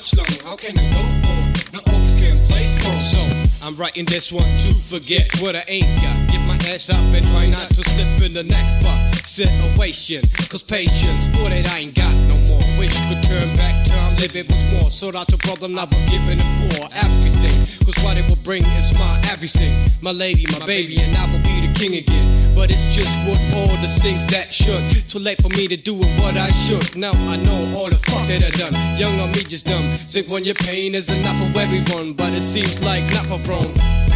much longer. How can I go on? Not always can place more. So I'm writing this one to forget what I ain't got. Get my ass up and try not to slip in the next situation. Cause patience for that I ain't got no more. Wish could turn back time, live it was more. Sort out your problem, never giving it for everything. Cause what it will bring is my everything. My lady, my baby, and I will be the king again. But it's just what all the things that should. Too late for me to do what I should. Now I know all the fuck that I done. Young on me just dumb. Think when your pain is enough for everyone, but it seems like not for wrong.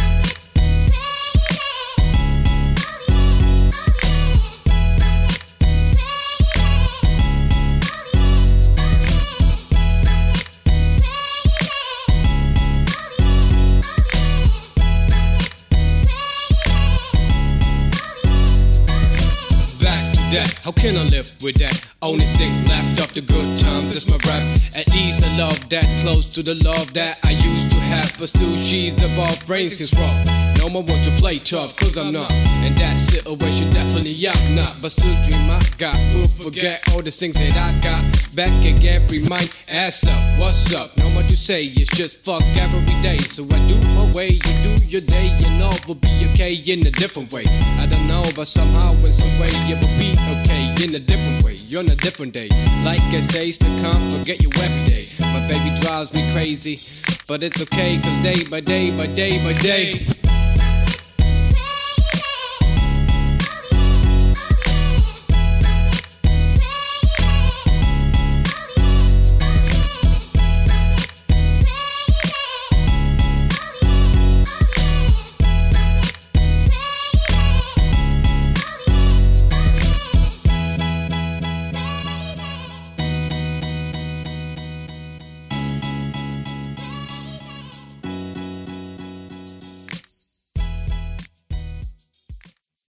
How can I live with that? Only sing left off the good times, it's my rap. At least I love that, close to the love that I used to have. But still she's above, brain seems rough. No one want to play tough, cause I'm not. In that situation definitely I'm not. But still dream I got, will forget all the things that I got. Back again, free mind, ass up, what's up? No more to say, it's just fuck every day. So I do my way, you do your day, and all will be okay in a different way. I don't know, but somehow in some way it will be okay in a different way, you're on a different day. Like I say, still can't forget you every day. My baby drives me crazy, but it's okay, cause day by day by day by day